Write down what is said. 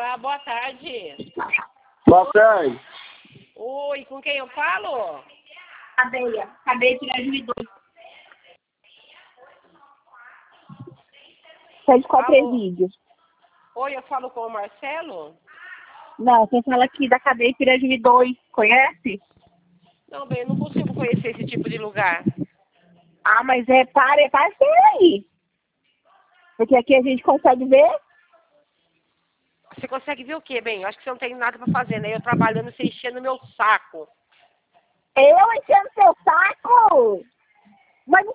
Olá, boa tarde. Boa tarde. Oi, com quem eu falo? Cadeia Pirajumi 2. Pede qual presídio? Oi, eu falo com o Marcelo? Não, você fala aqui da cadeia Pirajumi 2. Conhece? Não, bem, eu não consigo conhecer esse tipo de lugar. Ah, mas é parceiro aí. Porque aqui a gente consegue ver. Você consegue ver o quê, bem? Eu acho que você não tem nada pra fazer, né? Eu trabalhando, você enchendo meu saco. Eu enchendo seu saco? Mas não